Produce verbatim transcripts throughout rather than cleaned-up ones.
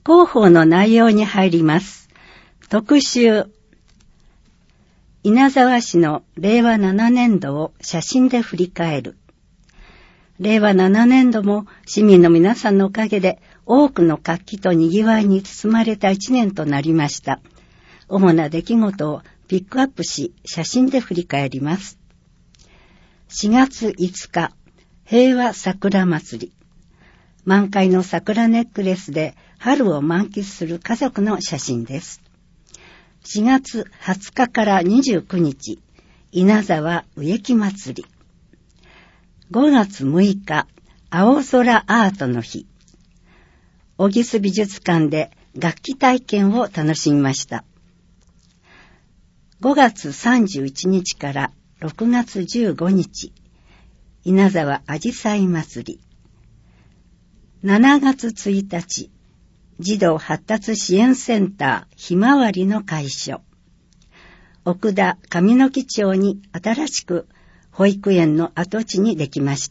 広報の内容に入ります。特集。稲沢市のれいわななねんどを写真で振り返る。れいわななねんども市民の皆さんのおかげで多くの活気と賑わいに包まれた一年となりました。主な出来事をピックアップし、写真で振り返ります。しがついつか、平和桜祭り。満開の桜ネックレスで春を満喫する家族の写真です。しがつはつかからにじゅうくにち、稲沢植木祭り。ごがつむいか、青空アートの日。小木須美術館で楽器体験を楽しみました。ごがつさんじゅういちにちからろくがつじゅうごにち、稲沢あじさい祭り。しちがつついたち、児童発達支援センターひまわりの開所。奥田上ノ木町に新しく保育園の跡地にできました。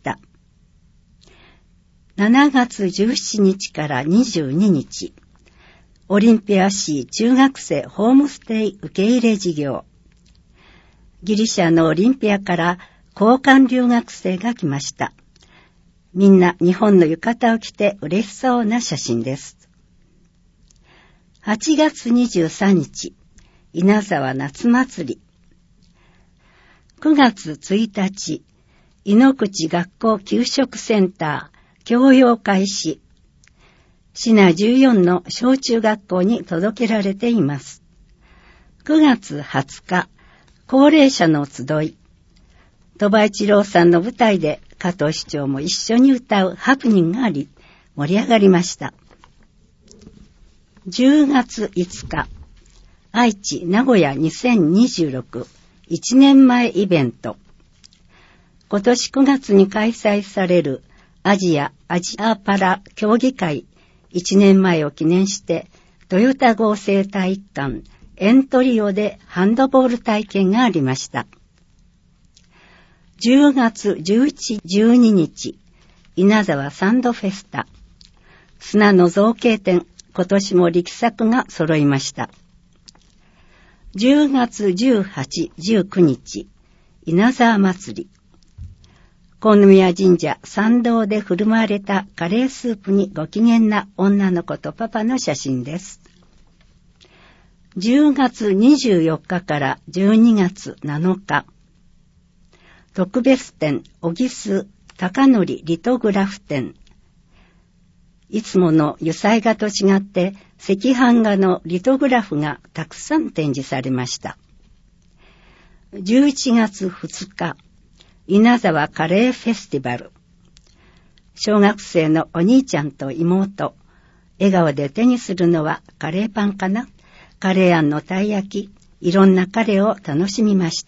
しちがつじゅうしちにちからにじゅうににち、オリンピア市中学生ホームステイ受け入れ事業。ギリシャのオリンピアから交換留学生が来ました。みんな日本の浴衣を着て嬉しそうな写真です。はちがつにじゅうさんにち、稲沢夏祭り。くがつついたち、井ノ口学校給食センター教養開始。市内じゅうよんの小中学校に届けられています。くがつはつか、高齢者の集い。鳥羽一郎さんの舞台で加藤市長も一緒に歌うハプニングがあり、盛り上がりました。じゅうがついつか、愛知名古屋にせんにじゅうろくいちねんまえイベント。今年くがつに開催されるアジアアジアパラ競技会いちねんまえを記念して、トヨタ合成体育館エントリオでハンドボール体験がありました。じゅうがつじゅういち、じゅうににち、稲沢サンドフェスタ。砂の造形展、今年も力作が揃いました。じゅうがつじゅうはち、じゅうくにち、稲沢祭り。国宮神社参道で振る舞われたカレースープにご機嫌な女の子とパパの写真です。じゅうがつにじゅうよっかからじゅうにがつなのか、特別展小木須貴則リトグラフ展。いつもの油彩画と違って赤版画のリトグラフがたくさん展示されました。じゅういちがつふつか、稲沢カレーフェスティバル。小学生のお兄ちゃんと妹、笑顔で手にするのはカレーパンかな。カレーあんのたい焼き、いろんなカレーを楽しみました。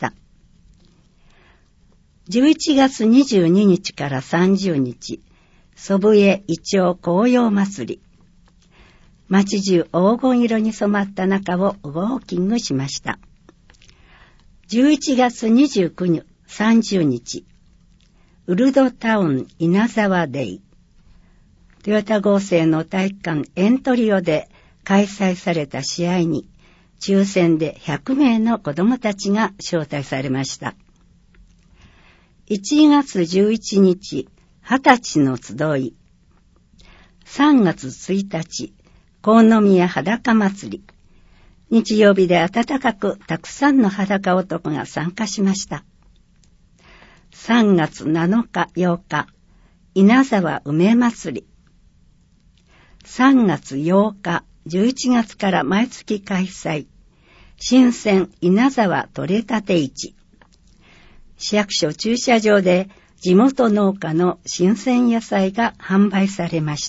じゅういちがつにじゅうににちからさんじゅうにち、祖父江イチョウ紅葉祭り。街中黄金色に染まった中をウォーキングしました。じゅういちがつにじゅうくにち、さんじゅうにち、ウルドタウン稲沢デイ。トヨタ合成の体育館エントリオで開催された試合に、抽選でひゃくめいの子どもたちが招待されました。いちがつじゅういちにち、はたちの集い。さんがつついたち、国宮裸祭り。日曜日で暖かくたくさんの裸男が参加しました。さんがつなのかようか、稲沢梅祭り。さんがつようか、じゅういちがつから毎月開催。新鮮稲沢取れたて市。市役所駐車場で地元農家の新鮮野菜が販売されました。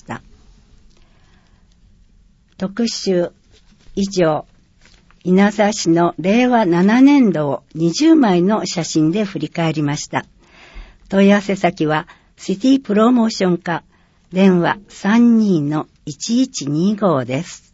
特集以上、稲沢市のれいわななねんどをにじゅうまいの写真で振り返りました。問い合わせ先はシティプロモーション課、電話 さんにーのいちいちにご です。